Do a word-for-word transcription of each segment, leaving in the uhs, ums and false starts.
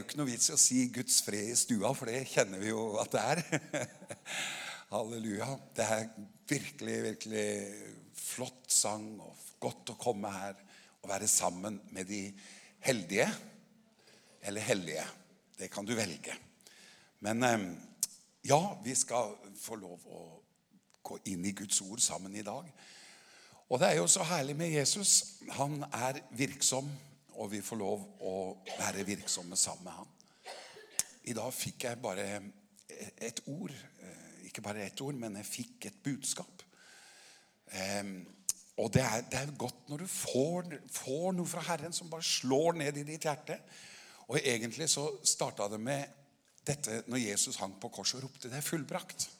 ikke noe vits i å si Guds fred i stua, for det kjenner vi jo at det er. Halleluja. Det er virkelig, virkelig flott sang, og godt å komme her og være sammen med de heldige, eller hellige. Det kan du velge. Men ja, vi skal få lov å gå inn i Guds ord sammen i dag. Og det er jo så herlig med Jesus. Han er virksom, og vi får lov å være virksomme sammen med han. I dag fikk jeg bare et ord, ikke bare et ord, men jeg fikk et budskap. Og det er, det er godt når du får, får noe fra Herren som bare slår ned i ditt hjerte. Og egentlig så startet det med dette når Jesus hang på korset og ropte, det er fullbrakt.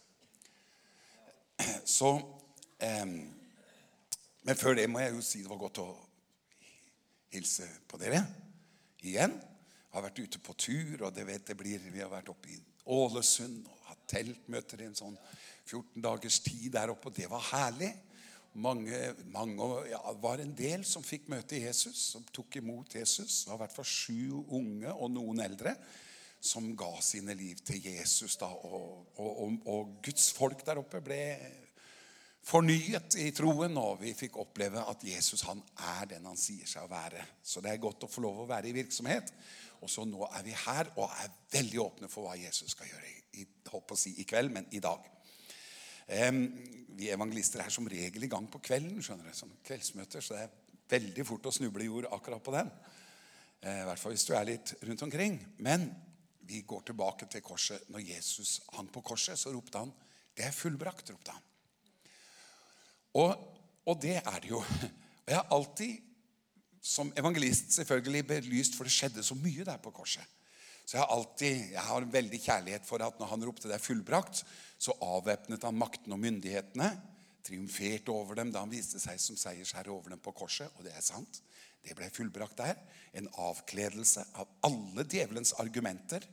Så, eh, men før det må jeg jo si det var godt å hilse på dere igjen. Jeg har vært ute på tur, og det vet det blir, vi har vært oppe i Ålesund og hatt teltmøter i en sånn fjorten dagers tid der oppe, og det var herlig. Mange, mange ja, var en del som fikk møte Jesus, som tok imot Jesus. Det har vært for sju unge og noen eldre som ga sine liv til Jesus da, og, og, og, og Guds folk der oppe ble fornyet i troen, og vi fikk oppleve at Jesus han er den han sier seg å være. Så det er godt å få lov å være i virksomhet. Og så nå er vi her og er veldig åpne for hva Jesus skal gjøre i, håper å si, i kveld, men i dag. Um, vi evangelister er som regel i gang på kvelden, skjønner du, som kveldsmøter, så det er veldig fort å snuble i jord akkurat på den. Uh, I hvert fall hvis du er litt rundt omkring. Men vi går tilbake til korset. Når Jesus hang på korset, så ropte han, det er fullbrakt, ropte han. Og, og det er det jo. Og jeg har alltid, som evangelist selvfølgelig, belyst, for det skjedde så mye der på korset. Så jeg har alltid, jeg har en veldig kjærlighet for at når han ropte det er fullbrakt, så avvæpnet han makten og myndighetene, triumferte over dem da han viste seg som seiersherre over dem på korset, og det er sant. Det ble fullbrakt der. En avkledelse av alle djevelens argumenter.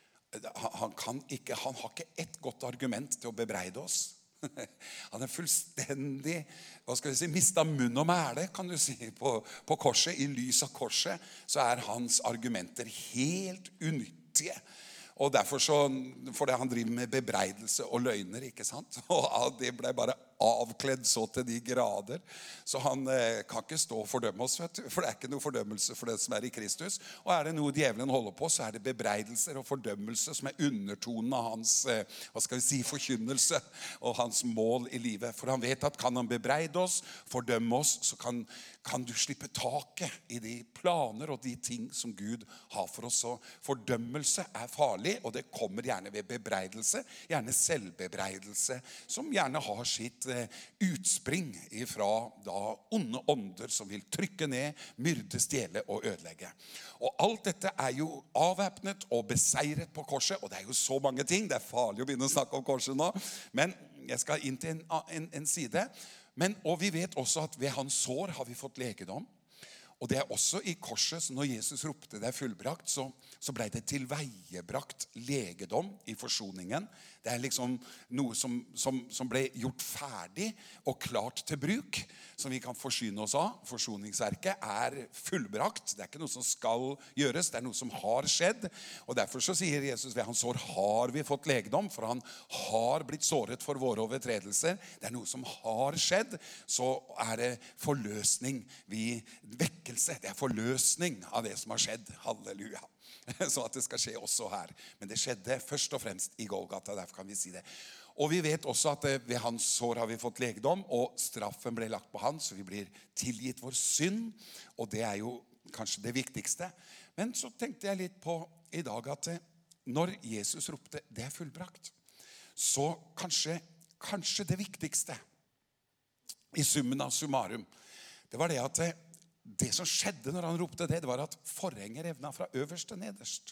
Han, han, kan ikke, han har ikke ett godt argument til å bebreide oss. Han er fullstendig, hva skal vi si, mistet munn og mæle, kan du si, på, på korset. I lys av korset så er hans argumenter helt unyttige. Og derfor så, for det han driver med bebreidelse og løgner, ikke sant? Og det ble bare avkledd så til de grader. Så han eh, kan ikke stå og fordømme oss, vet du. For det er ikke noe fordømmelse for det som er i Kristus. Og er det noe djevelen holder på, så er det bebreidelser og fordømmelse som er undertonen av hans, eh, hva skal vi si, forkynnelse og hans mål i livet. For han vet at kan han bebreide oss, fordømme oss, så kan, kan du slippe taket i de planer og de ting som Gud har for oss. Så fordømmelse er farlig, og det kommer gjerne ved bebreidelse, gjerne selvbebreidelse, som gjerne har sitt utspring ifra da onde ånder som vil trykke ned, myrde, stjele og ødelegge. Og alt dette er jo avvæpnet og beseiret på korset, og det er jo så mange ting, det er farlig å begynne å snakke om korset nå, men jeg skal inn til en, en, en side. Men, og vi vet også at ved hans sår har vi fått legedom. Og det er også i korset, så når Jesus ropte det er fullbrakt, så, så ble det tilveiebrakt legedom i forsoningen. Det er liksom noe som, som, som ble gjort ferdig og klart til bruk, som vi kan forsyne oss av. Forsoningsverket er fullbrakt. Det er ikke noe som skal gjøres, det er noe som har skjedd. Og derfor så sier Jesus, ved hans sår har vi fått legedom, for han har blitt såret for våre overtredelser. Det er noe som har skjedd, så er det forløsning. Vi vekkelse, det er forløsning av det som har skjedd. Halleluja. Så at det skal skje også her. Men det skjedde først og fremst i Golgata, derfor kan vi si det. Og vi vet også at ved hans sår har vi fått legedom, og straffen ble lagt på han, så vi blir tilgitt vår synd. Og det er jo kanskje det viktigste. Men så tenkte jeg litt på i dag at når Jesus ropte, det er fullbrakt, så kanskje, kanskje det viktigste i summen av summarum, det var det at det som skjedde når han ropte det, det var at forhenget revna fra øverst til nederst.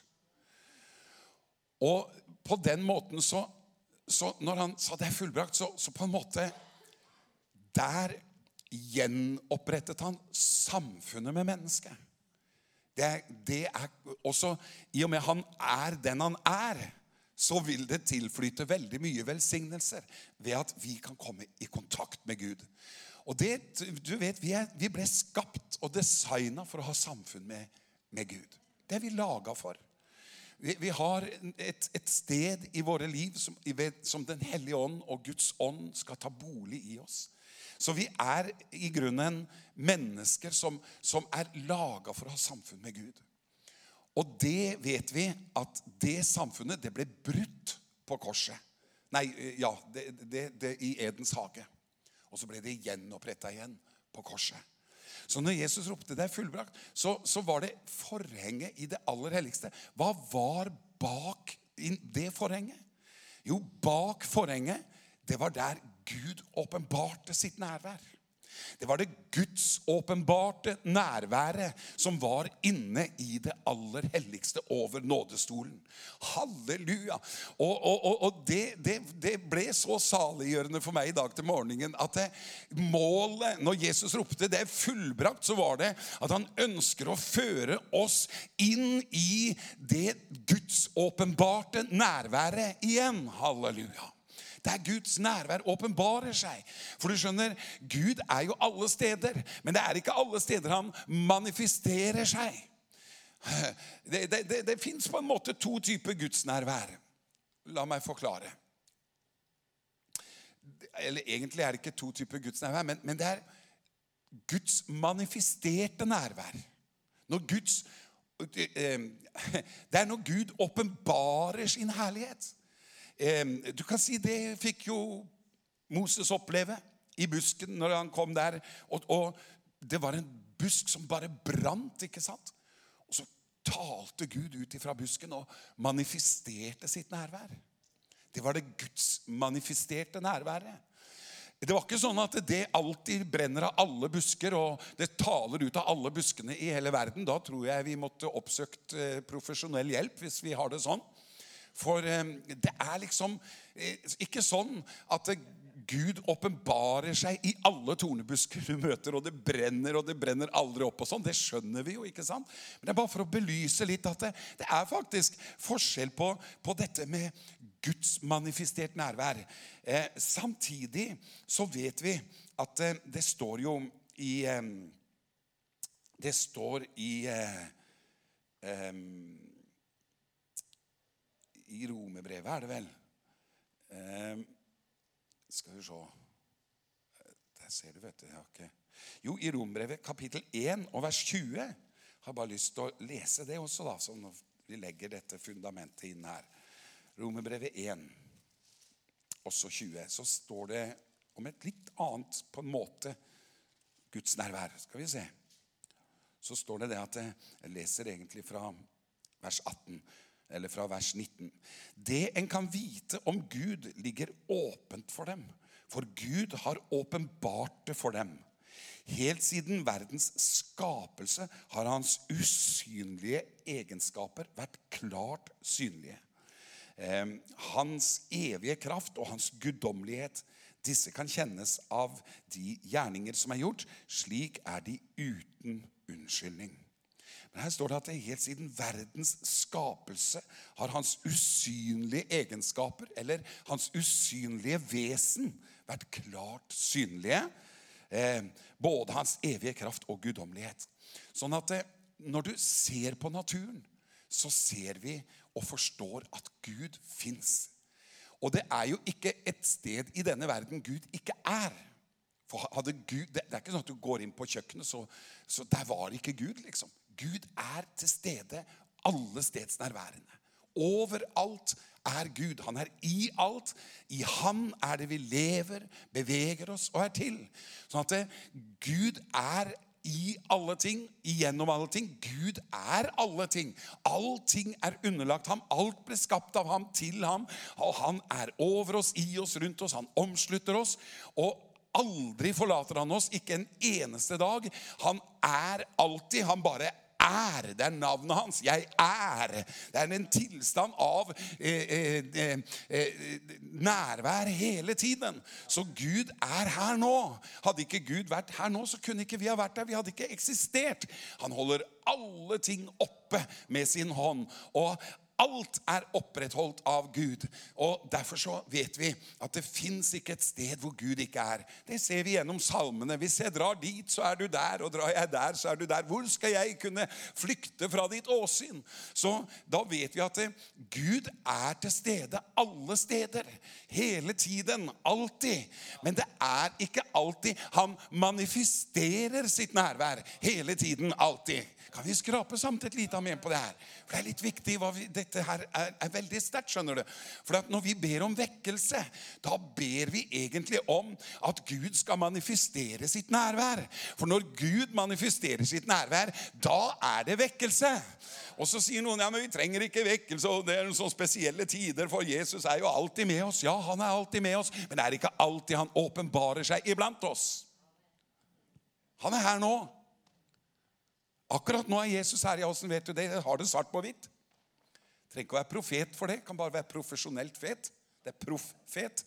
Og på den måten så, så når han sa det er fullbrakt, så, så på en måte der gjenopprettet han samfunnet med mennesket. Det, det er også, i og med han er den han er, så vil det tilflyte veldig mye velsignelser ved at vi kan komme i kontakt med Gud. Og det, du vet, vi, er, vi ble skapt og designet for å ha samfunn med, med Gud. Det er vi laget for. Vi, vi har et, et sted i våre liv som, som den hellige ånd og Guds ånd skal ta bolig i oss. Så vi er i grunnen mennesker som, som er laget for å ha samfunn med Gud. Og det vet vi at det samfunnet, det ble brutt på korset. Nei, ja, det, det, det i Edens hage. Og så ble det gjenopprettet igjen på korset. Så når Jesus ropte det er fullbrakt, så, så var det forhenget i det aller helligste. Hva var bak det forhenget? Jo, bak forhenget, det var der Gud åpenbarte sitt nærvær. Det var det Guds åpenbarte nærværet som var inne i det aller helligste over nådestolen. Halleluja! Og, og, og, og det, det, det ble så saliggjørende for meg i dag til morgenen at det, målet, når Jesus ropte det er fullbrakt, så var det at han ønsker å føre oss inn i det Guds åpenbarte nærværet igjen. Halleluja! Det er Guds nærvær åpenbarer seg. For du skjønner, Gud er jo alle steder, men det er ikke alle steder han manifesterer seg. Det, det, det, det finnes på en måte to typer Guds nærvær. La meg forklare. Eller egentlig er det ikke to typer Guds nærvær, men, men det er Guds manifesterte nærvær. Når Guds, det er når Gud åpenbarer sin herlighet. Du kan si det fikk jo Moses oppleve i busken når han kom der, og, og det var en busk som bare brant, ikke sant? Og så talte Gud ut fra busken og manifesterte sitt nærvær. Det var det Guds manifesterte nærværet. Det var ikke sånn at det alltid brenner av alle busker, og det taler ut av alle buskene i hele verden. Da tror jeg vi måtte oppsøkt profesjonell hjelp hvis vi har det sånn. For det er liksom ikke sånn at Gud åpenbarer seg i alle tornebusker du møter, og det brenner, og det brenner aldri opp og sånn. Det skjønner vi jo, ikke sant? Men det er bare for å belyse litt at det, det er faktisk forskjell på, på dette med Guds manifestert nærvær. Eh, samtidig så vet vi at eh, det står jo i, eh, det står i, eh, eh, i Romerbrevet er det vel. Eh, skal vi se. Der ser du, vet du. Jeg har ikke. Jo, i Romerbrevet kapittel én og vers tjue. Har bare lyst til å lese det også da, så når vi legger dette fundamentet inn her. Romerbrevet én, også tjue. Så står det om et litt annet på en måte Guds nærvær. Skal vi se. Så står det det at jeg leser egentlig fra vers atten. Eller fra vers nitten. Det en kan vite om Gud ligger åpent for dem, for Gud har åpenbart det for dem. Helt siden verdens skapelse har hans usynlige egenskaper vært klart synlige. Eh, hans evige kraft og hans guddommelighet, disse kan kjennes av de gjerninger som er gjort, slik er de uten unnskyldning. Men her står det at det helt siden verdens skapelse har hans usynlige egenskaper, eller hans usynlige vesen, vært klart synlige. Eh, både hans evige kraft og guddommelighet. Sånn at eh, når du ser på naturen, så ser vi og forstår at Gud finnes. Og det er jo ikke et sted i denne verden Gud ikke er. For hadde Gud, det, det er ikke sånn at du går inn på kjøkkenet, så, så der var ikke Gud liksom. Gud er til stede alle stedsnærværende. Overalt er Gud. Han er i alt. I han er det vi lever, beveger oss og er til. Sånn at det, Gud er i alle ting, igjennom alle ting. Gud er alle ting. Allting er underlagt ham. Alt ble skapt av ham, til ham. Og han er over oss, i oss, rundt oss. Han omslutter oss. Og aldri forlater han oss, ikke en eneste dag. Han er alltid, han bare er, det er navnet hans. Jeg er. Det er en tilstand av eh, eh, eh, nærvær hele tiden. Så Gud er her nå. Hadde ikke Gud vært her nå, så kunne ikke vi ha vært der. Vi hadde ikke eksistert. Han holder alle ting oppe med sin hånd. Og alt er opprettholdt av Gud. Og derfor så vet vi at det finnes ikke et sted hvor Gud ikke er. Det ser vi gjennom salmene. Hvis jeg drar dit, så er du der, og drar jeg der, så er du der. Hvor skal jeg kunne flykte fra ditt åsyn? Så da vet vi at det, Gud er til stede alle steder, hele tiden, alltid. Men det er ikke alltid han manifesterer sitt nærvær, hele tiden, alltid. Kan vi skrape sammen et lite amen på det her? For det er litt viktig, hva vi, dette her er, er veldig sterkt, skjønner du. For at når vi ber om vekkelse, da ber vi egentlig om at Gud skal manifestere sitt nærvær. For når Gud manifesterer sitt nærvær, da er det vekkelse. Og så sier noen, ja, men vi trenger ikke vekkelse, og det er sånne spesielle tider, for Jesus er jo alltid med oss. Ja, han er alltid med oss, men det er ikke alltid han åpenbarer seg iblant oss. Han er her nå. Akkurat nå er Jesus her. Ja, hvordan vet du det? Jeg har det svart på hvitt. Trenger ikke å være profet for det. Kan bare være profesjonelt fet. Det er proff-fet.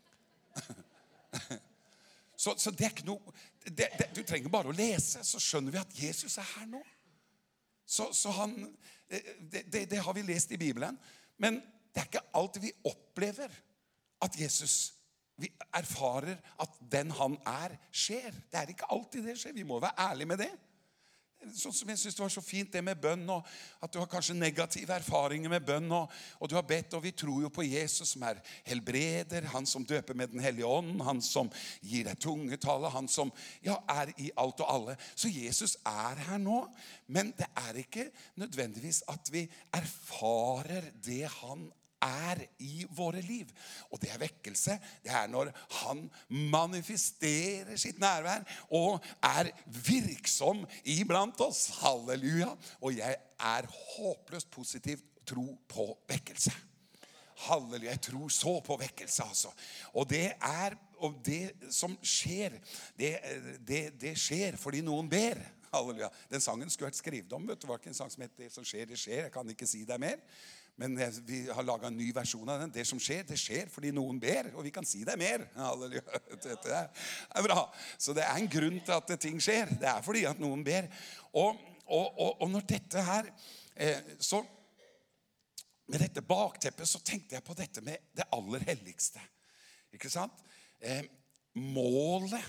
så, så det er ikke noe det, det, Du trenger bare å lese, så skjønner vi at Jesus er her nå. Så, så han det, det, det har vi lest i Bibelen. Men det er ikke alltid vi opplever at Jesus, vi erfarer at den han er, skjer. Det er ikke alltid det skjer. Vi må være ærlige med det. Sånn som jeg synes det var så fint det med bønn, og at du har kanskje negative erfaringer med bønn, og, og du har bedt, og vi tror jo på Jesus som er helbreder, han som døper med den hellige ånd, han som gir deg tungetale, han som ja, er i alt og alle. Så Jesus er her nå, men det er ikke nødvendigvis at vi erfarer det han er i våre liv. Og det er vekkelse. Det er når han manifesterer sitt nærvær og er virksom iblant oss. Halleluja. Og jeg er håpløst positivt tro på vekkelse. Halleluja. Jeg tror så på vekkelse, altså. Og det er, og det som skjer, det, det, det skjer fordi noen ber. Halleluja. Den sangen skulle vært skrevet om, vet du. Det var ikke en sang som heter Det som skjer, det skjer. Jeg kan ikke si det mer. Men vi har laget en ny versjon av den. Det som skjer, det skjer fordi noen ber, og vi kan si det mer. Halleluja. Dette er bra. Så det er en grunn til at ting skjer. Det er fordi at noen ber. Og, og, og, og når dette her, eh, så med dette bakteppet, så tenkte jeg på dette med det aller helligste. Ikke sant? Eh, målet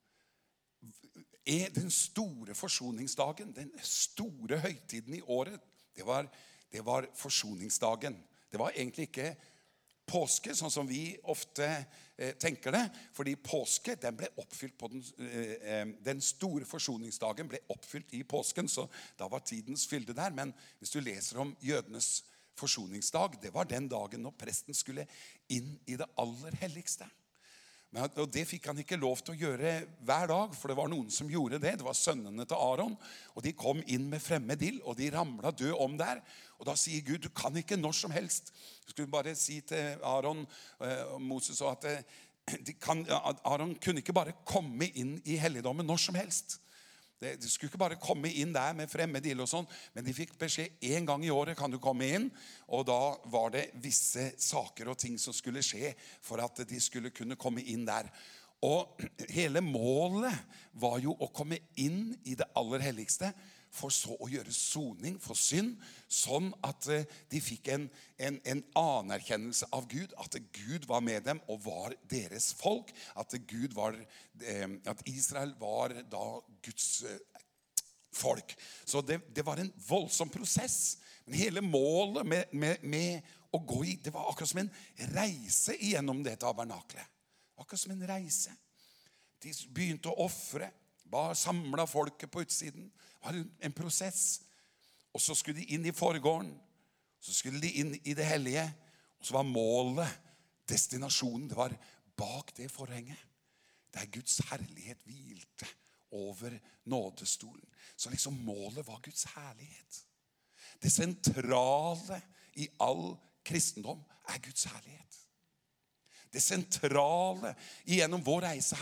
er den store forsoningsdagen, den store høytiden i året. Det var Det var forsoningsdagen. Det var egentlig ikke påske, sånn som vi ofte eh, tenker det. Fordi påske, den ble oppfylt på den, eh, den store forsoningsdagen ble oppfylt i påsken, så da var tidens fylde der. Men hvis du leser om jødenes forsoningsdag, det var den dagen når presten skulle inn i det aller helligste. Men, og det fikk han ikke lov til å gjøre hver dag, for det var noen som gjorde det. Det var sønnene til Aaron, og de kom inn med fremmed ild, og de ramlet død om der. Og da sier Gud, du kan ikke når som helst. Du skulle bare si til Aaron og Moses at de kan, Aaron kunne ikke bare komme inn i helligdommen når som helst. De skulle ikke bare komme inn der med fremmed ild og sånn, men de fikk beskjed en gang i året kan du komme inn, og da var det visse saker og ting som skulle skje for at de skulle kunne komme inn der. Og hele målet var jo å komme inn i det aller helligste, for så å gjøre soning for synd, sånn at de fikk en, en, en anerkjennelse av Gud, at Gud var med dem og var deres folk, at, Gud var, at Israel var da Guds folk. Så det, det var en voldsom prosess, men hele målet med, med, med å gå i, det var akkurat som en reise igjennom det tabernaklet. Akkurat som en reise. De begynte å offre, bare samlet folket på utsiden. Det var en prosess. Og så skulle de inn i forgården. Så skulle de inn i det hellige. Og så var målet, destinasjonen, det var bak det forhenget. Der Guds herlighet hvilte over nådestolen. Så liksom målet var Guds herlighet. Det sentrale i all kristendom er Guds herlighet. Det sentrale gjennom vår reise her,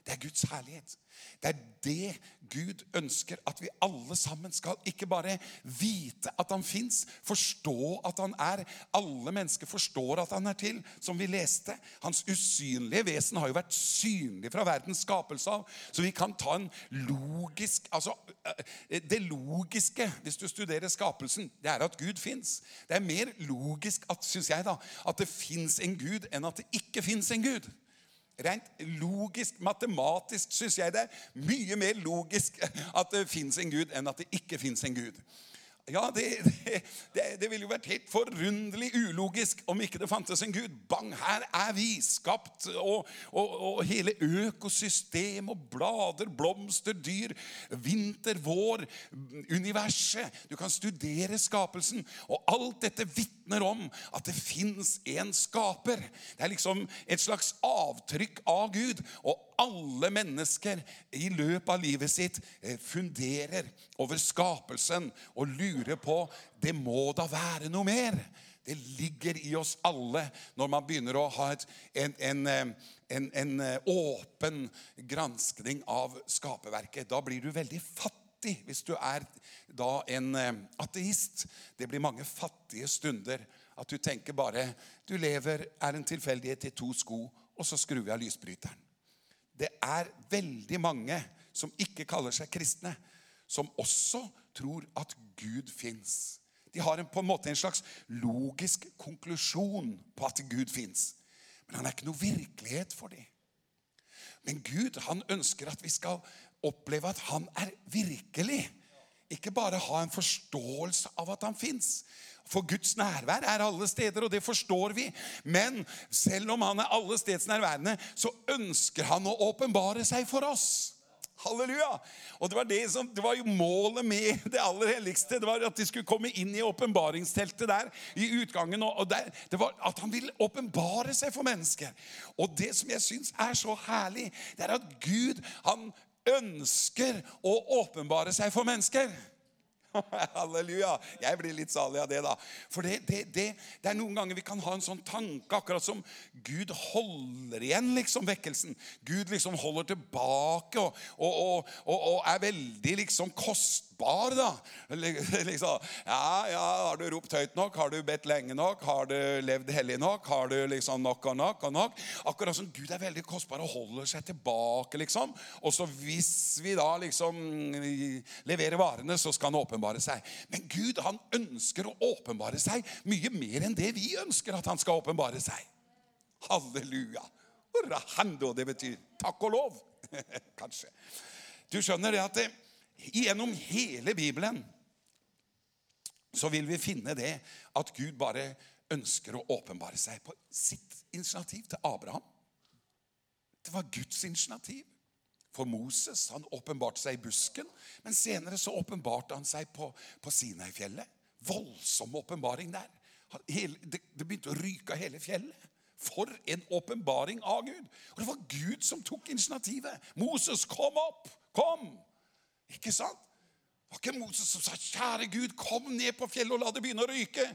det er Guds herlighet. Det er det Gud ønsker at vi alle sammen skal ikke bare vite at han finnes, forstå at han er. Alle mennesker forstår at han er til, som vi leste. Hans usynlige vesen har jo vært synlig fra verdens skapelse av, så vi kan ta en logisk, altså det logiske, hvis du studerer skapelsen, det er at Gud finnes. Det er mer logisk, at, synes jeg da, at det finnes en Gud, enn at det ikke finnes en Gud. Rent logisk, matematisk synes jeg det er mye mer logisk at det finnes en Gud enn at det ikke finnes en Gud. Ja, det, det, det, det ville jo vært helt forunderlig ulogisk om ikke det fantes en Gud. Bang, her er vi skapt, og, og, og hele økosystem og blader, blomster, dyr, vinter, vår, universet. Du kan studere skapelsen, og alt dette vittner om at det finnes en skaper. Det er liksom et slags avtrykk av Gud, og alle mennesker i løpet av livet sitt funderer over skapelsen og lurer på, det må da være noe mer. Det ligger i oss alle når man begynner å ha et, en, en, en, en åpen granskning av skaperverket. Da blir du veldig fattig hvis du er da en ateist. Det blir mange fattige stunder at du tenker bare, du lever, er en tilfeldighet til to sko, og så skrur vi av lysbryteren. Det er veldig mange som ikke kaller seg kristne, som også tror at Gud finnes. De har en, på en måte en slags logisk konklusjon på at Gud finnes. Men han er ikke noe virkelighet for dem. Men Gud, han ønsker at vi skal oppleve at han er virkelig. Ikke bare ha en forståelse av at han finnes. For Guds nærvær er alle steder, og det forstår vi. Men selv om han er alle steds nærværende, så ønsker han å åpenbare seg for oss. Halleluja! Og det var, det, som, det var jo målet med det aller helligste. Det var at de skulle komme inn i åpenbaringsteltet der i utgangen. Og der, det var at han ville åpenbare seg for mennesker. Og det som jeg synes er så herlig, det er at Gud, han ønsker å åpenbare seg for mennesker. Halleluja, jeg blir litt salig av det da. For det, det, det, det er noen ganger vi kan ha en sånn tanke, akkurat som Gud holder igjen liksom vekkelsen. Gud liksom holder tilbake og, og, og, og, og er veldig liksom kostbar da. Liksom, ja, ja, har du ropt høyt nok? Har du bedt lenge nok? Har du levd hellig nok? Har du liksom nok og nok og nok? Akkurat som Gud er veldig kostbar og holder seg tilbake liksom. Og så hvis vi da liksom leverer varene, så skal han åpenbare seg. Men Gud, han ønsker å åpenbare seg mye mer enn det vi ønsker at han skal åpenbare seg. Halleluja. Urahando, det betyr takk og lov. Kanskje. Du skjønner det at det, gjennom hele Bibelen så vil vi finne det at Gud bare ønsker å åpenbare seg på sitt initiativ til Abraham. Det var Guds initiativ. For Moses, han åpenbarte seg i busken, men senere så åpenbarte han seg på, på Sinai-fjellet. Voldsom åpenbaring der. Hele, det, det begynte å ryke av hele fjellet. For en åpenbaring av Gud. Og det var Gud som tok initiativet. Moses, kom opp, kom. Ikke sant? Det var ikke Moses som sa, kjære Gud, kom ned på fjellet og la det begynne å ryke.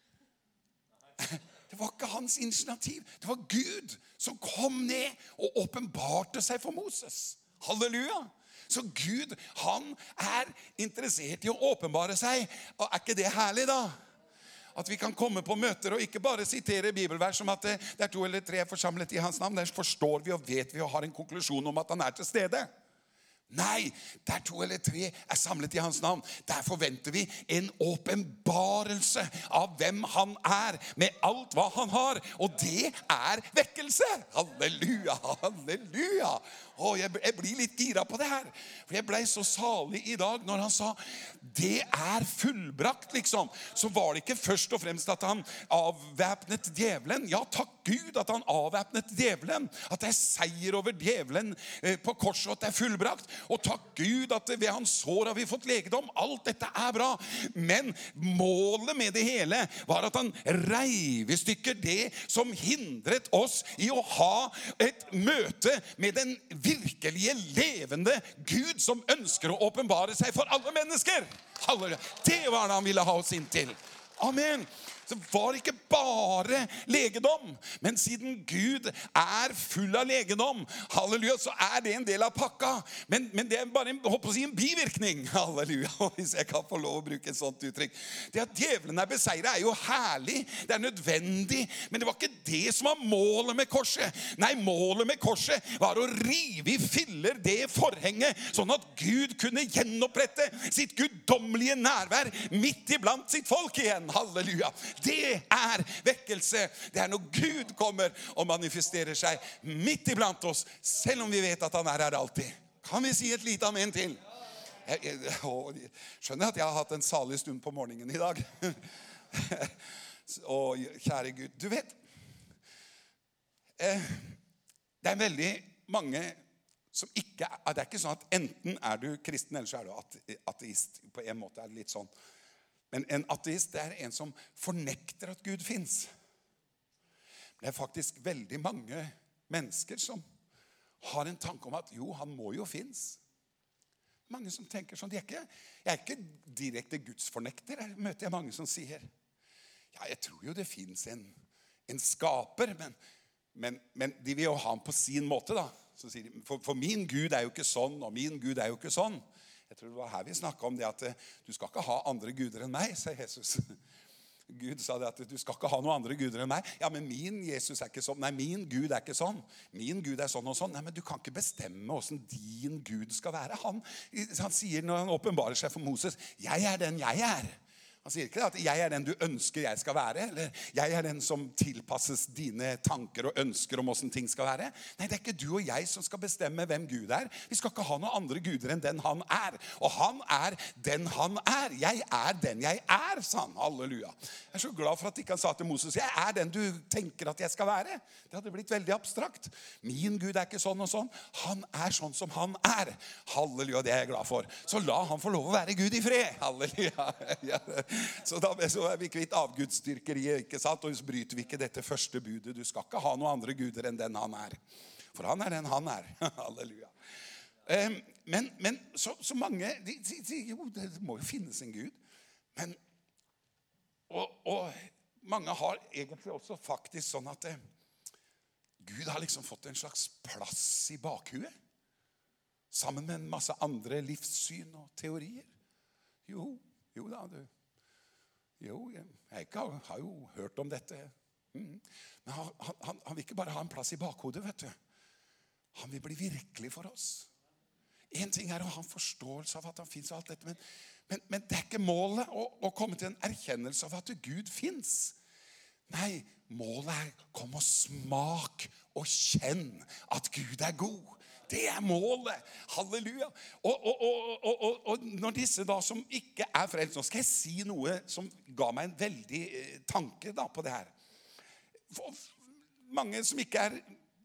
Det var ikke hans initiativ. Det var Gud som kom ned og åpenbarte seg for Moses. Halleluja. Så Gud, han er interessert i å åpenbare seg. Og er ikke det herlig da? At vi kan komme på møter og ikke bare sitere bibelvers som at det, det er to eller tre forsamlet i hans navn. Der forstår vi og vet vi og har en konklusjon om at han er til stede. Nei, der to eller tre er samlet i hans navn. Der forventer vi en åpenbarelse av hvem han er, med alt hva han har. Og det er vekkelse. Halleluja, halleluja. Åh, jeg, jeg blir litt gira på det her. For jeg ble så salig i dag når han sa, det er fullbrakt liksom. Så var det ikke først og fremst at han avvæpnet djevelen. Ja, takk Gud at han avvæpnet djevelen. At det er seier over djevelen på korset, og at det er fullbrakt. Og takk Gud at ved hans sår har vi fått legedom. Alt dette er bra. Men målet med det hele var at han reiv i stykker det som hindret oss i å ha et møte med den virkelige, levende Gud som ønsker å åpenbare seg for alle mennesker. Halleluja. Det var det han ville ha oss inn til. Amen. Det var ikke bare legedom, men siden Gud er full av legedom, halleluja, så er det en del av pakka. Men, men det er bare en, håper å si, en bivirkning, halleluja, hvis jeg kan få lov å bruke et sånt uttrykk. Det at djevelen er beseiret er jo herlig, det er nødvendig, men det var ikke det som var målet med korset. Nei, målet med korset var å rive i filler det forhenget, sånn at Gud kunne gjenopprette sitt guddommelige nærvær midt iblant sitt folk igjen. Halleluja. Det er vekkelse. Det er når Gud kommer og manifesterer seg midt iblant oss, selv om vi vet at han er her alltid. Kan vi si et lite amen til? Jeg, jeg, å, jeg skjønner at jeg har hatt en salig stund på morgenen i dag. Og kjære Gud, du vet, eh, det er veldig mange som ikke er, det er ikke sånn at enten er du kristen, eller så er du ateist. På en måte er det litt sånn. Men en ateist, det er en som fornekter at Gud finnes. Det er faktisk veldig mange mennesker som har en tanke om at jo, han må jo finnes. Mange som tenker sånn, de er ikke, jeg er ikke direkte gudsfornekter. Jeg møter jeg mange som sier, ja, jeg tror jo det finnes en, en skaper, men, men, men de vil jo ha han på sin måte da. Så sier de, for, for min Gud er jo ikke sånn, og min Gud er jo ikke sånn. Jeg tror det var her vi snakket om det at du skal ikke ha andre guder enn meg, sier Jesus. Gud sa det at du skal ikke ha noen andre guder enn meg. Ja, men min Jesus er ikke sånn. Nei, min Gud er ikke sånn. Min Gud er sånn og sånn. Nei, men du kan ikke bestemme hvordan din Gud skal være. Han, han sier når han åpenbarer seg for Moses, jeg er den jeg er. Han sier ikke at jeg er den du ønsker jeg skal være, eller jeg er den som tilpasses dine tanker og ønsker om hvordan ting skal være. Nei, det er ikke du og jeg som skal bestemme hvem Gud er. Vi skal ikke ha noen andre guder enn den han er. Og han er den han er. Jeg er den jeg er, sa han. Halleluja. Jeg er så glad for at ikke han sa til Moses, jeg er den du tenker at jeg skal være. Det hadde blitt veldig abstrakt. Min Gud er ikke sånn og sånn. Han er sånn som han er. Halleluja, det er jeg glad for. Så la han få lov å være Gud i fred. Halleluja. Ja. Så da så er vi kvitt avgudsdyrkeriet, ikke sant? Og så bryter vi ikke dette første budet. Du skal ikke ha noen andre guder enn den han er. For han er den han er. Halleluja. Um, men men så, så mange, de sier jo, det må jo finnes en Gud. Men, og, og mange har egentlig også faktisk sånn at det, Gud har liksom fått en slags plass i bakhuet. Sammen med en masse andre livssyn og teorier. Jo, jo da, du. Jo, jeg, jeg har jo hørt om dette. Mm. Men han, han, han vil ikke bare ha en plass i bakhodet, vet du. Han vil bli virkelig for oss. En ting er å ha en forståelse av at han finnes og alt dette, men, men, men det er ikke målet å, å komme til en erkjennelse av at Gud finnes. Nei, målet er kom og smak og kjenn at Gud er god. Det er målet. Halleluja. Og, og, og, og, og når disse da som ikke er frelst, nå skal jeg si noe som ga meg en veldig eh, tanke da på det her. For mange som ikke er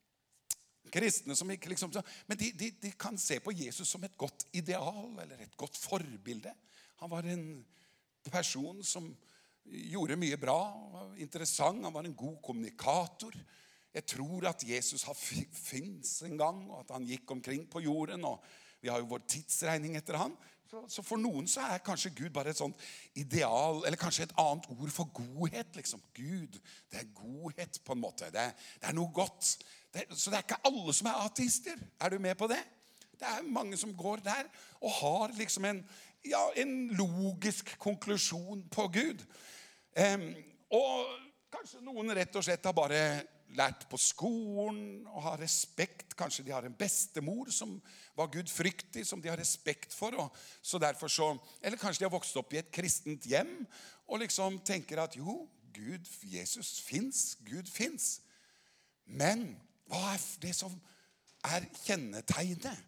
kristne, som ikke liksom, men de, de, de kan se på Jesus som et godt ideal, eller et godt forbilde. Han var en person som gjorde mye bra, var interessant, han var en god kommunikator. Jeg tror at Jesus har finnes en gang, og at han gikk omkring på jorden, og vi har jo vår tidsregning etter han. Så, så for noen så er kanskje Gud bare et sånt ideal, eller kanskje et annet ord for godhet, liksom. Gud, det er godhet på en måte, det er, det er noe godt. Det, så det er ikke alle som er ateister. Er du med på det? Det er mange som går der, og har liksom en, ja, en logisk konklusjon på Gud. Um, og kanskje noen rett og slett har bare lært på skolen og har respekt. Kanskje de har en bestemor som var gudfryktig, som de har respekt for. Og så derfor så, eller kanskje de har vokst opp i et kristent hjem og liksom tenker at jo, Gud, Jesus finnes, Gud finnes. Men hva er det som er kjennetegnet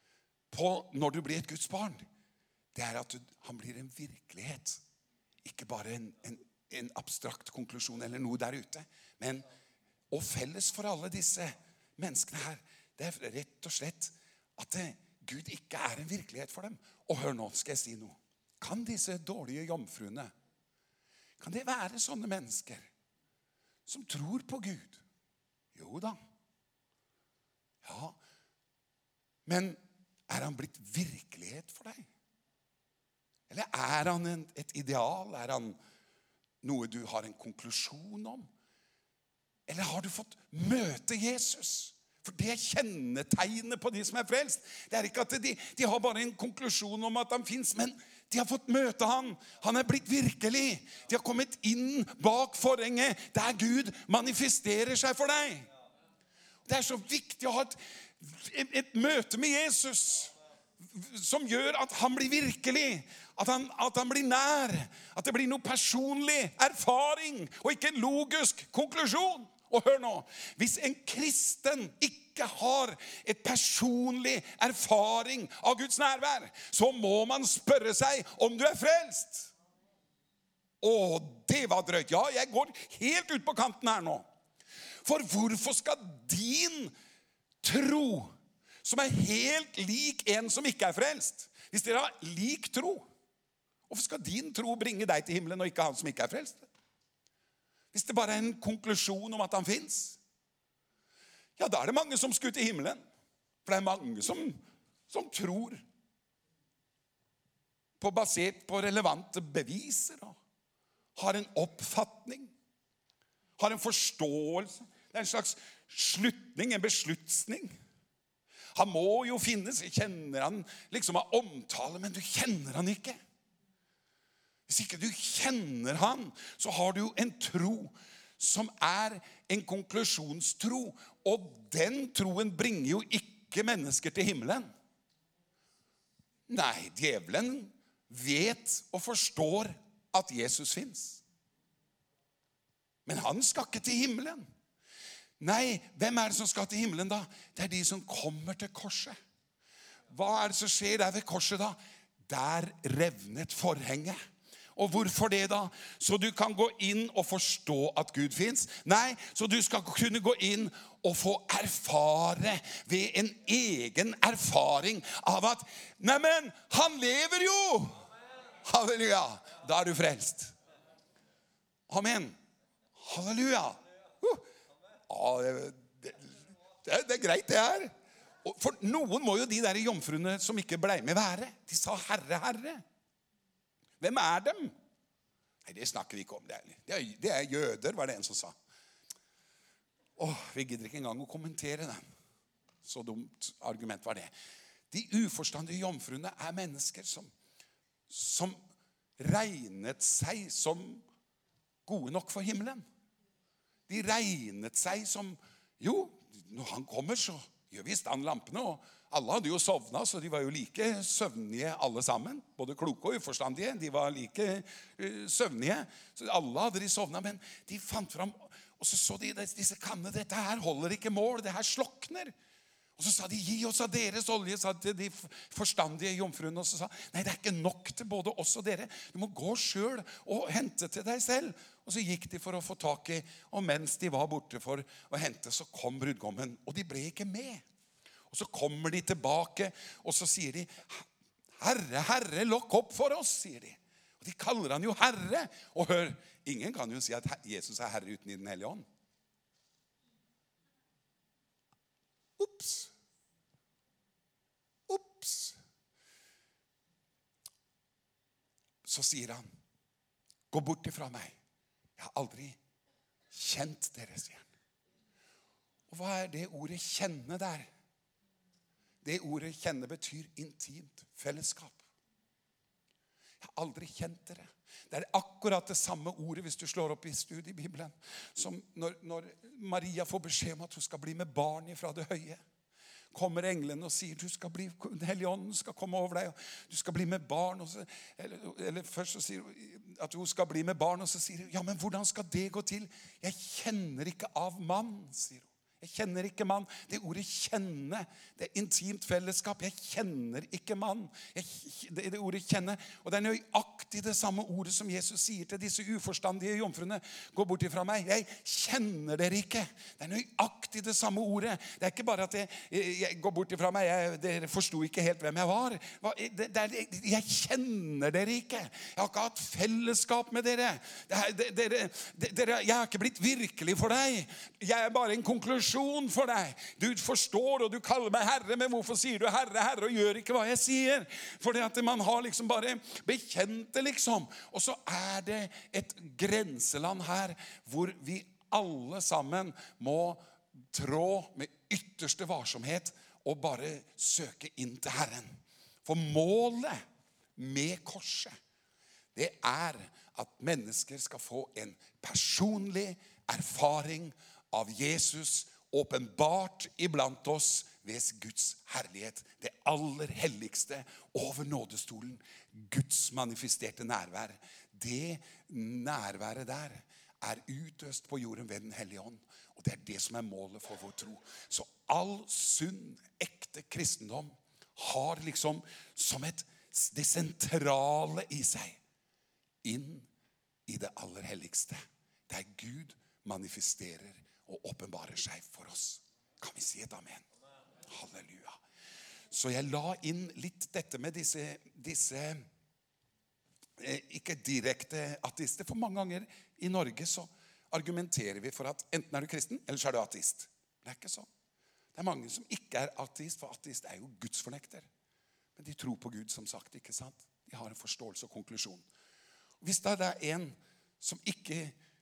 på når du blir et Guds barn? Det er at du, han blir en virkelighet. Ikke bare en, en, en abstrakt konklusjon eller noe der ute, men og felles for alle disse menneskene her, det er rett og slett at det, Gud ikke er en virkelighet for dem. Og hør nå, skal jeg si noe. Kan disse dårlige jomfruene, kan det være sånne mennesker som tror på Gud? Jo da. Ja. Men er han blitt virkelighet for deg? Eller er han en, et ideal? Er han noe du har en konklusjon om? Eller har du fått møte Jesus? For det er kjennetegnet på de som er frelst. Det er ikke at de, de har bare en konklusjon om at han finnes, men de har fått møte han. Han er blitt virkelig. De har kommet inn bak forhenget der Gud manifesterer seg for deg. Det er så viktig å ha et, et, et møte med Jesus som gjør at han blir virkelig, at han, at han blir nær, at det blir noe personlig erfaring og ikke en logisk konklusjon. Og hør nå, hvis en kristen ikke har et personlig erfaring av Guds nærvær, så må man spørre seg om du er frelst. Å, det var drøyt. Ja, jeg går helt ut på kanten her nå. For hvorfor skal din tro, som er helt lik en som ikke er frelst, hvis dere har lik tro, hvorfor skal din tro bringe deg til himmelen og ikke han som ikke er frelst? Hvis det bare er en konklusjon om at han finnes, ja, da er det mange som skal til himmelen. For det er mange som, som tror på basert på relevante beviser og har en oppfatning, har en forståelse. Det er en slags slutning, en beslutsning. Han må jo finnes, jeg kjenner han liksom av omtale, men du kjenner han ikke. Hvis ikke du kjenner han, så har du jo en tro som er en konklusjonstro, og den troen bringer jo ikke mennesker til himmelen. Nei, djevelen vet og forstår at Jesus finnes. Men han skal ikke til himmelen. Nei, hvem er det som skal til himmelen da? Det er de som kommer til korset. Hva er det som skjer der ved korset da? Der revnet forhenget. Og hvorfor det da? Så du kan gå inn og forstå at Gud finnes? Nei, så du skal kunne gå inn og få erfare ved en egen erfaring av at, neimen, han lever jo! Halleluja! Da er du frelst. Amen. Halleluja. Uh. Ja, det, det, det er greit det her. For noen må jo de der jomfruene som ikke ble med være. De sa, Herre, Herre. Hvem er dem? Nei, det snakker vi ikke om. Det er, det er, det er jøder, var det en som sa. Åh, vi gidder ikke engang å kommentere den. Så dumt argument var det. De uforstandige jomfruene er mennesker som, som regnet seg som gode nok for himmelen. De regnet seg som, jo, når han kommer så gjør vi i stand lampene, og alle hadde jo sovnet, så de var jo like søvnige alle sammen. Både kloke og uforstandige, de var like uh, søvnige. Så alle hadde de sovnet, men de fant fram, og så så de disse kannene, dette her holder ikke mål, det her slokner. Og så sa de, gi oss av deres olje, sa til de forstandige jomfruene, og så sa, nei, det er ikke nok til både oss og dere. Du må gå selv og hente til deg selv. Og så gikk de for å få tak i, og mens de var borte for å hente, så kom brudgommen, og de ble ikke med. Og så kommer de tilbake, og så sier de, Herre, Herre, lokk opp for oss, sier de. Og de kaller han jo Herre. Og hør, ingen kan jo si at Jesus er Herre uten i den hellige ånd. Ups. Ups. Så sier han, gå bort ifra meg. Jeg har aldri kjent dere, sier han. Og hva er det ordet kjenne der? Det ordet kjenne betyr intimt fellesskap. Jeg har aldri kjent dere. Det er akkurat det samme ordet hvis du slår opp i studiebibelen, som når, når Maria får beskjed om at hun skal bli med barn fra det høye. Kommer englen og sier, du skal bli, den hellige ånden skal komme over deg, og du skal bli med barn. Og så, eller, eller først så sier hun at hun skal bli med barn, og så sier hun, ja, men hvordan skal det gå til? Jeg kjenner ikke av mann, sier hun. Jeg kjenner ikke mann. Det ordet kjenne, det er intimt fellesskap. Jeg kjenner ikke mann. Jeg, det, det ordet kjenne. Og det er nøyaktig det samme ordet som Jesus sier til disse uforstandige jomfruene. Gå bort ifra meg. Jeg kjenner dere ikke. Det er nøyaktig det samme ordet. Det er ikke bare at jeg, jeg går bort ifra meg. Jeg, dere forstod ikke helt hvem jeg var. Det, det er, jeg kjenner dere ikke. Jeg har ikke hatt fellesskap med dere. Det er, det, dere, dere. Jeg har ikke blitt virkelig for deg. Jeg er bare en konklusjon kompensasjon for deg. Du forstår, og du kaller meg herre, men hvorfor sier du herre, herre, og gjør ikke hva jeg sier? Fordi at man har liksom bare bekjent det liksom. Og så er det et grenseland her, hvor vi alle sammen må trå med ytterste varsomhet, og bare søke inn til Herren. For målet med korset, det er at mennesker skal få en personlig erfaring av Jesus åpenbart iblant oss ved Guds herlighet. Det aller helligste over nådestolen. Guds manifesterte nærvær. Det nærværet der er utøst på jorden ved den hellige ånd. Og det er det som er målet for vår tro. Så all sunn, ekte kristendom har liksom som et, det sentrale i seg inn i det aller helligste, der Gud manifesterer og åpenbarer seg for oss. Kan vi si et amen? Halleluja. Så jeg la inn litt dette med disse, disse eh, ikke direkte ateister. For mange ganger i Norge så argumenterer vi for at enten er du kristen, eller så er du ateist. Det er ikke sånn. Det er mange som ikke er ateist, for ateist er jo gudsfornekter. Men de tror på Gud, som sagt, ikke sant? De har en forståelse og konklusjon. Hvis det er en som ikke,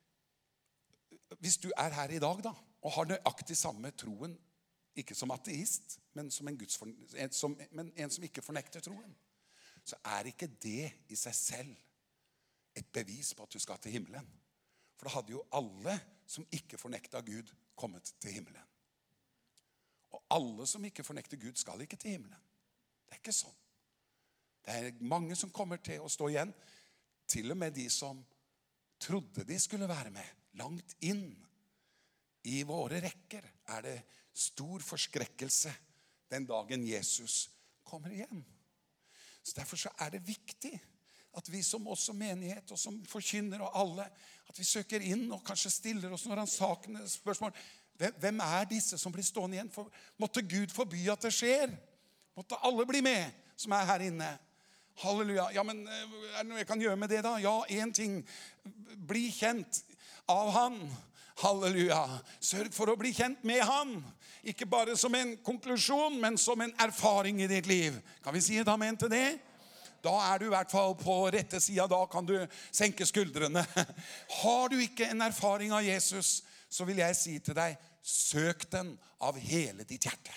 hvis du er her i dag da, og har nøyaktig samme troen, ikke som ateist, men som en, Guds, en, som, men en som ikke fornekter troen, så er ikke det i seg selv et bevis på at du skal til himmelen. For da hadde jo alle som ikke fornektet Gud kommet til himmelen. Og alle som ikke fornekter Gud skal ikke til himmelen. Det er ikke sånn. Det er mange som kommer til å stå igjen, til og med de som trodde de skulle være med. Langt inn i våre rekker er det stor forskrekkelse den dagen Jesus kommer igjen. Så derfor så er det viktig at vi som også menighet og som forkynner og alle, at vi søker inn og kanskje stiller oss noen ransakende spørsmål. Hvem er disse som blir stående igjen? For, måtte Gud forby at det skjer? Måtte alle bli med som er her inne? Halleluja. Ja, men er det noe jeg kan gjøre med det da? Ja, en ting. Bli kjent av han. Halleluja. Sørg for å bli kjent med han. Ikke bare som en konklusjon, men som en erfaring i ditt liv. Kan vi si et amen til det? Da er du i hvert fall på rette sida. Da kan du senke skuldrene. Har du ikke en erfaring av Jesus, så vil jeg si til deg, søk den av hele ditt hjerte.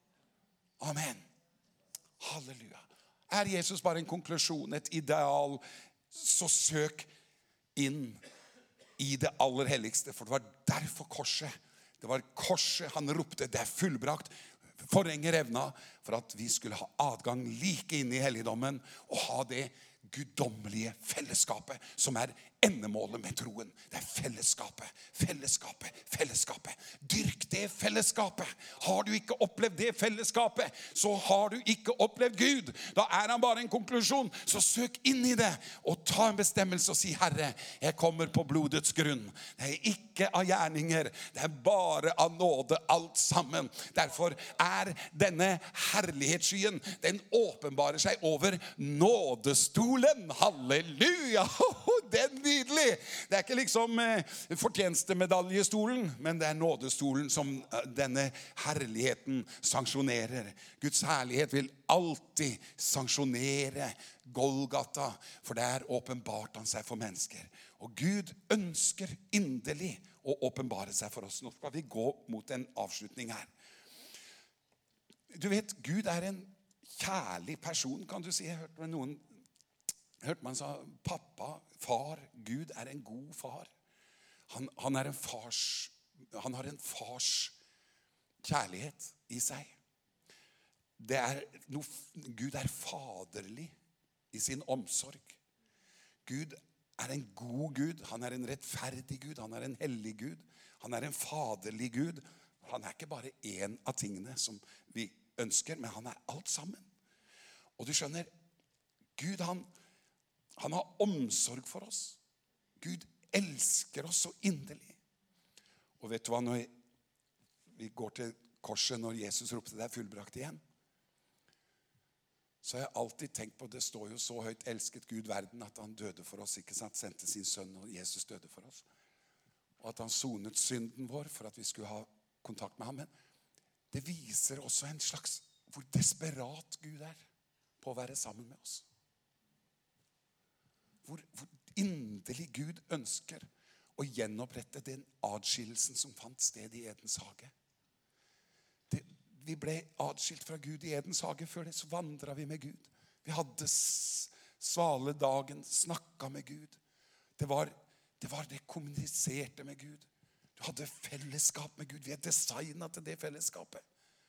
Amen. Halleluja. Er Jesus bare en konklusjon, et ideal, så søk inn i det aller helligste. For det var derfor korset. Det var korset han ropte, det er fullbrakt. Forhenget revna for at vi skulle ha adgang like inn i helligdommen og ha det guddommelige fellesskapet som er endemålet med troen. Det er fellesskapet, fellesskapet, fellesskapet. Dyrk det fellesskapet. Har du ikke opplevd det fellesskapet, så har du ikke opplevd Gud. Da er han bare en konklusjon. Så søk inn i det og ta en bestemmelse og si, Herre, jeg kommer på blodets grunn. Det er ikke av gjerninger. Det er bare av nåde alt sammen. Derfor er denne herlighetsskyen, den åpenbarer seg over nådestolen. Halleluja! Det er nydelig. Det er ikke liksom fortjenestemedaljestolen, men det er nådestolen som denne herligheten sanksjonerer. Guds herlighet vil alltid sanksjonere Golgata, for der åpenbart han seg for mennesker. Og Gud ønsker inderlig å åpenbare seg for oss. Nå skal vi gå mot en avslutning her. Du vet, Gud er en kjærlig person, kan du si. Jeg hørte med noen hørte man sa, pappa, far, Gud er en god far. Han, han, er en fars, han har en fars kjærlighet i seg. Det er noe, Gud er faderlig i sin omsorg. Gud er en god Gud, han er en rettferdig Gud, han er en hellig Gud, han er en faderlig Gud. Han er ikke bare en av tingene som vi ønsker, men han er alt sammen. Og du skjønner, Gud han Han har omsorg for oss. Gud elsker oss så inderlig. Og vet du hva, når vi går til korset, når Jesus ropte det er fullbrakt igjen, så har jeg alltid tenkt på, det står jo så høyt, elsket Gud verden, at han døde for oss, ikke sant? Sendte sin sønn, og Jesus døde for oss. Og at han sonet synden vår for at vi skulle ha kontakt med ham. Men det viser også en slags hvor desperat Gud er på å være sammen med oss. Hvor, hvor inderlig Gud ønsker å gjenopprette den adskillelsen som fant sted i Edens hage. Det, vi ble adskilt fra Gud i Edens hage. Før det så vandret vi med Gud. Vi hadde svaledagen, snakket med Gud. Det var det, var det kommuniserte med Gud. Du hadde fellesskap med Gud. Vi er designet til det fellesskapet.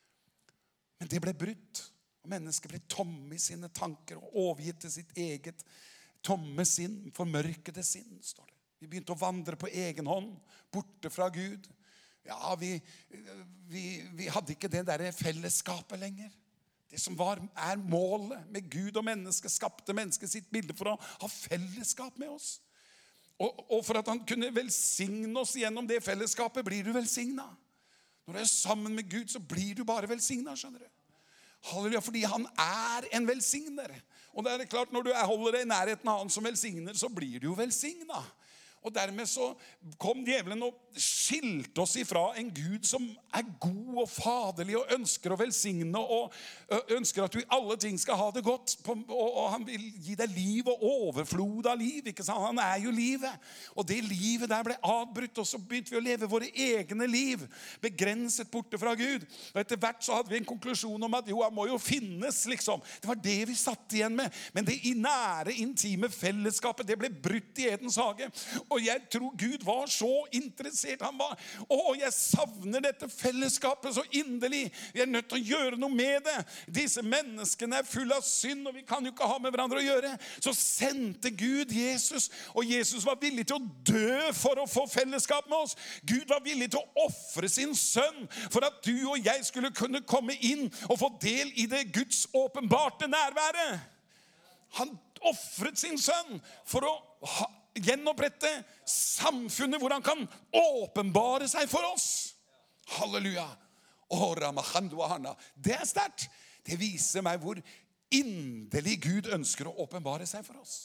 Men det ble brutt. Og mennesker ble tomme i sine tanker og overgitt til sitt eget tomme sinn, formørkede sinn, står det. Vi begynte å vandre på egen hånd, borte fra Gud. Ja, vi, vi, vi hadde ikke det der fellesskapet lenger. Det som var, er målet med Gud og menneske, skapte mennesket sitt bilde for å ha fellesskap med oss. Og, og for at han kunne velsigne oss gjennom det fellesskapet, blir du velsignet. Når du er sammen med Gud, så blir du bare velsignet, skjønner du. Halleluja, fordi han er en velsigner. Og det er klart, når du holder deg i nærheten av han som velsigner, så blir du jo velsignet. Og dermed så kom djevelen og skilte oss ifra en Gud som er god og faderlig og ønsker å velsigne og ønsker at du i alle ting skal ha det godt. Og han vil gi deg liv og overflod av liv, ikke sant? Han er jo livet. Og det livet der ble avbrutt, og så begynte vi å leve våre egne liv, begrenset borte fra Gud. Og etter hvert så hadde vi en konklusjon om at jo, han må jo finnes, liksom. Det var det vi satt igjen med. Men det i nære, intime fellesskapet, det ble brutt i Edens hage. Og jeg tror Gud var så interessert. Han var, å, jeg savner dette fellesskapet så inderlig. Vi er nødt til å gjøre noe med det. Disse menneskene er full av synd, og vi kan jo ikke ha med hverandre å gjøre. Så sendte Gud Jesus, og Jesus var villig til å dø for å få fellesskap med oss. Gud var villig til å offre sin sønn for at du og jeg skulle kunne komme inn og få del i det Guds åpenbarte nærværet. Han offret sin sønn for å ha gjenopprette samfunnet hvor han kan åpenbare seg for oss. Halleluja. Det er sterkt. Det viser meg hvor inderlig Gud ønsker å åpenbare seg for oss.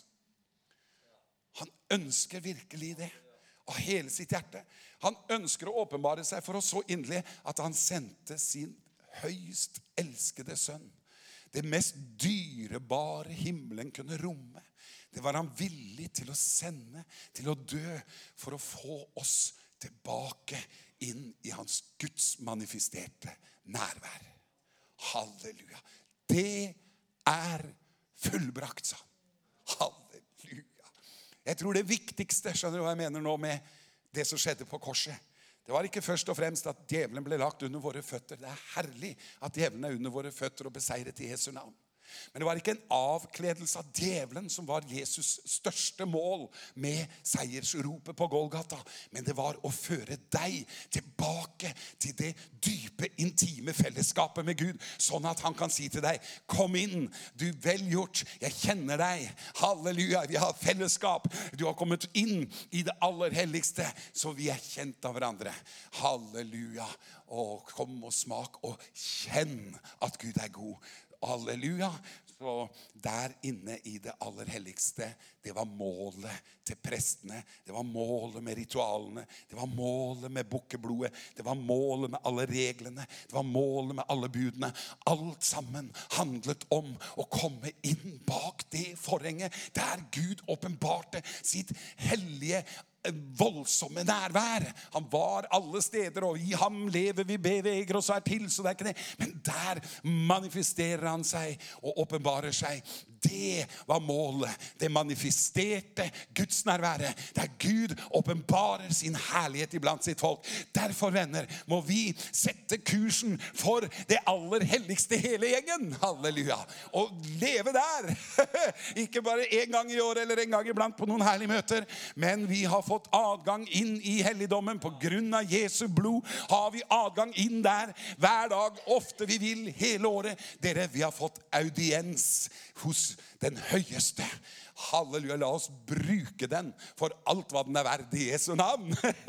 Han ønsker virkelig det av hele sitt hjerte. Han ønsker å åpenbare seg for oss så inderlig at han sendte sin høyst elskede sønn. Det mest dyrebare himmelen kunne romme. Det var han villig til å sende, til å dø, for å få oss tilbake inn i hans Guds manifesterte nærvær. Halleluja. Det er fullbrakt, sa han. Halleluja. Jeg tror det viktigste, skjønner du hva jeg mener nå med det som skjedde på korset? Det var ikke først og fremst at djevelen ble lagt under våre føtter. Det er herlig at djevelen er under våre føtter og beseiret i Jesu navn. Men det var ikke en avkledelse av djevelen som var Jesus største mål med seiersropet på Golgata. Men det var å føre deg tilbake til det dype, intime fellesskapet med Gud. Sånn at han kan si til deg, kom inn, du velgjort, jeg kjenner deg. Halleluja, vi har fellesskap. Du har kommet inn i det aller helligste, så vi er kjent av hverandre. Halleluja, og kom og smak og kjenn at Gud er god. Halleluja. Så der inne i det aller helligste, det var målet til prestene. Det var målet med ritualene. Det var målet med bukkeblodet. Det var målet med alle reglene. Det var målet med alle budene. Alt sammen handlet om å komme inn bak det forhenget der Gud åpenbarte sitt hellige voldsomme nærvær. Han var alle steder, og i ham lever vi, beveger oss og er til, så det er ikke det. Men der manifesterer han seg og åpenbarer seg. Det var målet. Det manifesterte Guds nærvære, der Gud åpenbarer sin herlighet iblant sitt folk. Derfor, venner, må vi sette kursen for det aller helligste hele gjengen. Halleluja. Og leve der. Ikke bare en gang i år eller en gang iblant på noen herlige møter, men vi har fått adgang inn i helligdommen. På grunn av Jesu blod har vi adgang inn der hver dag, ofte vi vil, hele året. Dere, vi har fått audiens hos den høyeste. Halleluja, la oss bruke den for alt hva den er verd i Jesu navn.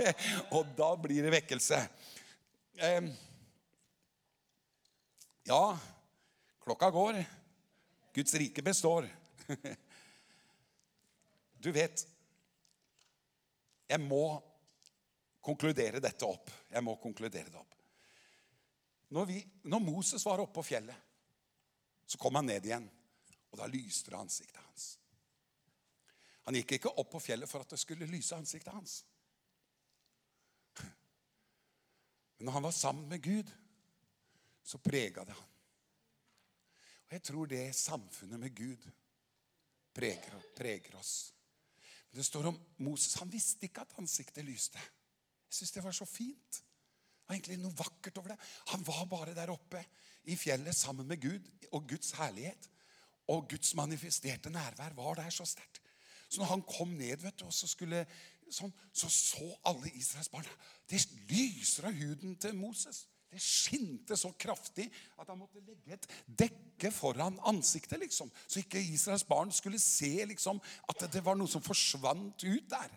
Og da blir det vekkelse. Eh, ja, klokka går. Guds rike består. Du vet, jeg må konkludere dette opp. Jeg må konkludere det opp. når, vi, når Moses var oppe på fjellet, så kom han ned igjen, og da lyste det ansiktet hans. Han gikk ikke opp på fjellet for at det skulle lyse ansiktet hans. Men når han var sammen med Gud, så preget det han. Og jeg tror det samfunnet med Gud preger, preger oss. Men det står om Moses, han visste ikke at ansiktet lyste. Jeg synes det var så fint. Det var egentlig noe vakkert over det. Han var bare der oppe i fjellet sammen med Gud og Guds herlighet. Og Guds manifesterte nærvær var der så sterkt. Så når han kom ned, vet du, og så skulle sånn, så så alle Israels barn. Det lyser av huden til Moses. Det skinte så kraftig at han måtte legge et dekke foran ansiktet, liksom. Så ikke Israels barn skulle se, liksom, at det var noe som forsvant ut der.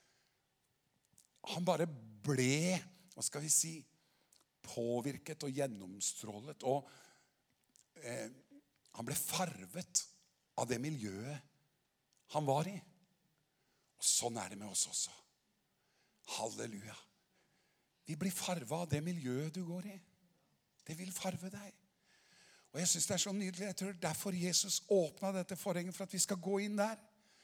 Han bare ble, hva skal vi si, påvirket og gjennomstrålet, og eh, han ble farvet av det miljøet han var i. Og sånn er det med oss også. Halleluja. Vi blir farvet av det miljøet du går i. Det vil farve deg. Og jeg synes det er så nydelig. Jeg tror derfor Jesus åpnet dette forhenget, for at vi skal gå inn der.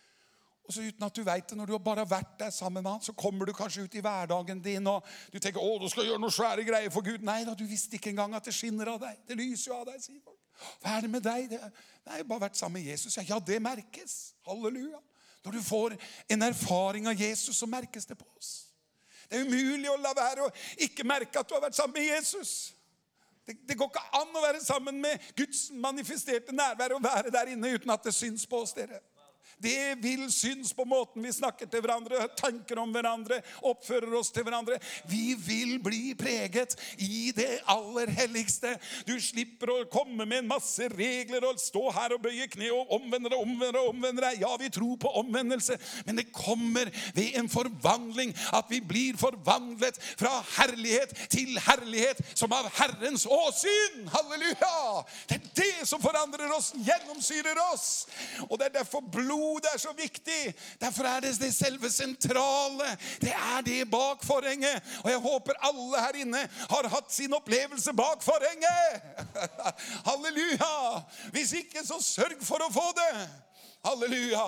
Og så uten at du vet det, når du bare har vært der sammen med han, så kommer du kanskje ut i hverdagen din, og du tenker, å, du skal gjøre noe svære greier for Gud. Nei da, du visste ikke engang at det skinner av deg. Det lyser jo av deg, sier folk. Hva er det med deg? Det, nei, jeg har bare vært sammen med Jesus. Ja, det merkes. Halleluja. Når du får en erfaring av Jesus, så merkes det på oss. Det er umulig å la være å ikke merke at du har vært sammen med Jesus. Det, det går ikke an å være sammen med Guds manifesterte nærvær og være der inne uten at det syns på oss, dere. Det vil syns på måten vi snakker til hverandre, tanker om hverandre, oppfører oss til hverandre. Vi vil bli preget i det aller helligste. Du slipper å komme med en masse regler og stå her og bøye kne og omvende deg, omvende deg, omvende deg. Ja, vi tror på omvendelse, men det kommer ved en forvandling, at vi blir forvandlet fra herlighet til herlighet, som av Herrens åsyn. Halleluja! Det er det som forandrer oss, gjennomsyrer oss. Og det er derfor blod det er så viktig. Derfor er det det selve sentrale. Det er det bak forhenget. Og jeg håper alle her inne har hatt sin opplevelse bak forhenget. Halleluja. Hvis ikke, så sørg for å få det. Halleluja.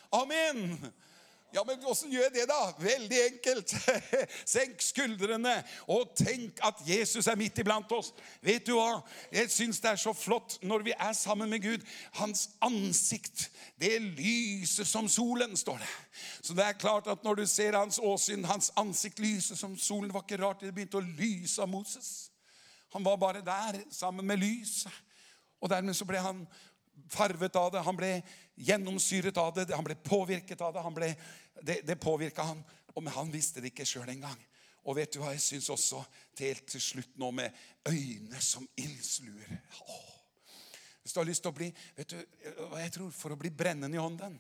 Amen. Ja, men hvordan gjør jeg det da? Veldig enkelt. Senk skuldrene og tenk at Jesus er midt iblant oss. Vet du hva? Jeg synes det er så flott når vi er sammen med Gud. Hans ansikt, det lyser som solen, står det. Så det er klart at når du ser hans åsyn, hans ansikt lyser som solen. Det var ikke rart det begynte å lyse av Moses. Han var bare der sammen med lys. Og dermed så ble han farvet av det, han ble gjennomsyret av det, han ble påvirket av det, han ble, det, det påvirket han, og han visste det ikke selv en gang. Og vet du hva jeg synes også, helt til slutt nå med øyne som ildsluer. Åh. Hvis du har lyst til å bli, vet du, hva jeg tror, for å bli brennende i ånden,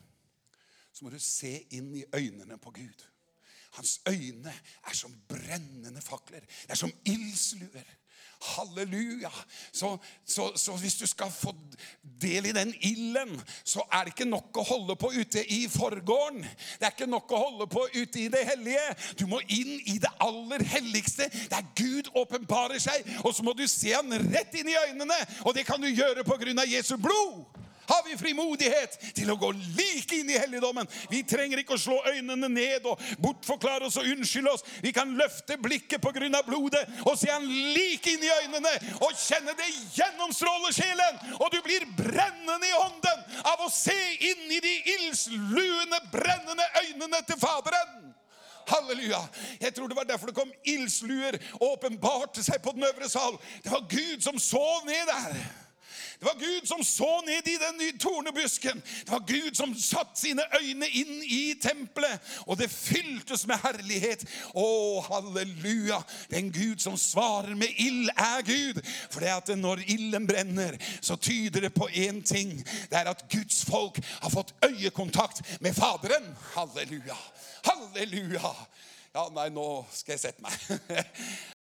så må du se inn i øynene på Gud. Hans øyne er som brennende fakler, det er som ildsluer. Halleluja. Så, så, så hvis du skal få del i den ilden, så er det ikke nok å holde på ute i forgården. Det er ikke nok å holde på ute i det hellige. Du må inn i det aller helligste, der Gud åpenbarer seg, og så må du se han rett inn i øynene, og det kan du gjøre på grunn av Jesu blod. Har vi frimodighet til å gå like inn i helligdommen. Vi trenger ikke å slå øynene ned og bortforklare oss og unnskylde oss. Vi kan løfte blikket på grunn av blodet og se han like inn i øynene og kjenne det gjennomstråle sjelen. Og du blir brennende i ånden av å se inn i de ildsluende, brennende øynene til Faderen. Halleluja. Jeg tror det var derfor det kom ildsluer og åpenbarte seg på den øvre sal. Det var Gud som så ned der. Det var Gud som så ned i den tornebusken. Det var Gud som satt sine øyne inn i tempelet, og det fylltes med herlighet. Å, halleluja. Den Gud som svarer med ild er Gud. For det at når ilden brenner, så tyder det på en ting. Det er at Guds folk har fått øyekontakt med Faderen. Halleluja. Halleluja. Ja, nei, nå skal jeg sette meg.